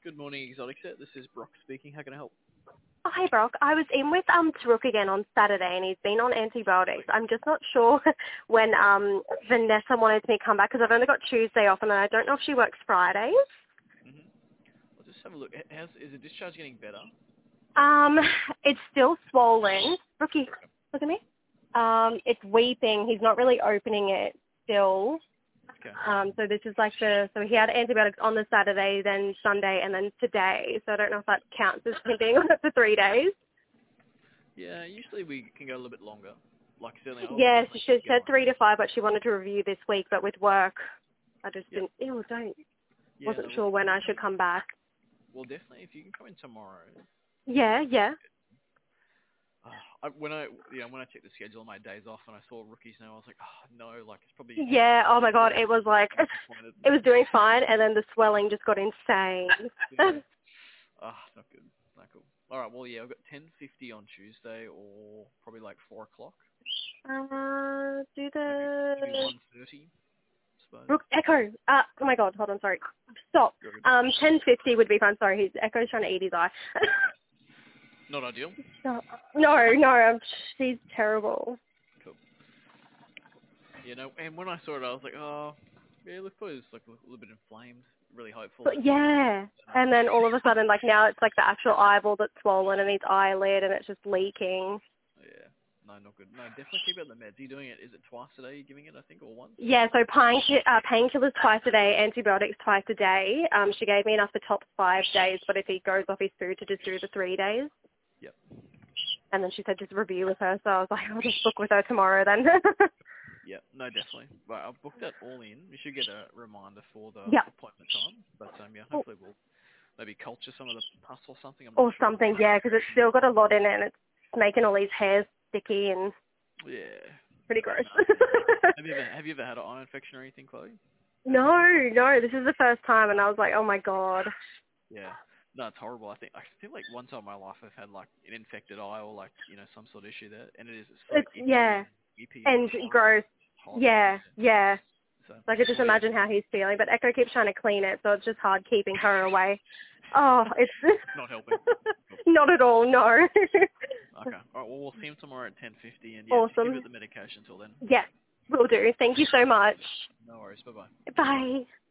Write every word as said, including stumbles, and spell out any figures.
Good morning, Exotic Set. This is Brock speaking. How can I help? Oh, hey, Brock. I was in with um Taruk again on Saturday, and he's been on antibiotics. I'm just not sure when um Vanessa wanted me to come back because I've only got Tuesday off, and I don't know if she works Fridays. Mm-hmm. I'll just have a look. How's, is the discharge getting better? Um, it's still swollen. Rookie, look at me. Um, it's weeping. He's not really opening it still. Okay. Um, so this is like the, so he had antibiotics on the Saturday, then Sunday, and then today. So I don't know if that counts as him being on it for three days. Yeah, usually we can go a little bit longer. Like, certainly I'll Yeah, definitely she keep said going. three to five, but she wanted to review this week, but with work, I just Yep. didn't, ew, don't, Yeah, wasn't no, well, sure if when you I can should come, come back. well, definitely, if you can come in tomorrow. Yeah, yeah. Uh, I, when I, you know, when I checked the schedule of my days off and I saw rookies now, I was like, oh, no, like, it's probably, Yeah, oh my god, yeah, it was like, disappointed. it was doing fine, and then the swelling just got insane. Yeah. Ah, not good. Not cool. All right, well, yeah, I've got ten fifty on Tuesday or probably like four o'clock. uh, do Maybe, maybe the, one thirty, I suppose. Brooke, Echo, uh, oh my god, hold on, sorry. Stop. You're good. Um, ten fifty would be fine, sorry, his Echo's trying to eat his eye. Not ideal. Stop. No, no, I'm, she's terrible. Cool. You know, and when I saw it, I was like, oh, yeah, look, probably it's like a little bit inflamed. Really hopeful that But it's not. yeah, and then all of a sudden, like now it's like the actual eyeball that's swollen and his eyelid and it's just leaking. Yeah. No, not good. No, definitely keep it on the meds. Are you doing it? Is it twice a day you're giving it? I think, or once? Yeah, so pain, uh, painkillers twice a day, antibiotics twice a day. Um, she gave me enough for top five days, but if he goes off his food, to just do the three days. Yep. And then she said just review with her, so I was like, I'll just book with her tomorrow then. Yep. No, definitely. Right, I've booked that all in. We should get a reminder for the Yeah. appointment time. But um, yeah, Oh, hopefully we'll maybe culture some of the pus or something. I'm not or sure. something, yeah, because it's still got a lot in it and it's making all these hairs sticky and Yeah. pretty gross. No, yeah. Have you ever have you ever had an eye infection or anything, Chloe? No, no, this is the first time, and I was like, oh my god. Yeah. No, it's horrible. I think I feel like one time in my life I've had like an infected eye or like, you know, some sort of issue there, and it is so It's, itchy yeah, and weepy and and horrible. gross. Horrible. Yeah, yeah. So, So I could just well, yeah, imagine how he's feeling, but Echo keeps trying to clean it, so it's just hard keeping her away. Oh, it's not helping. Cool. not at all, no. Okay. All right. Well, we'll see him tomorrow at ten fifty, and yeah, just give it Awesome. the medication till then. Yeah, will do. Thank you so much. No worries. Bye bye. Bye.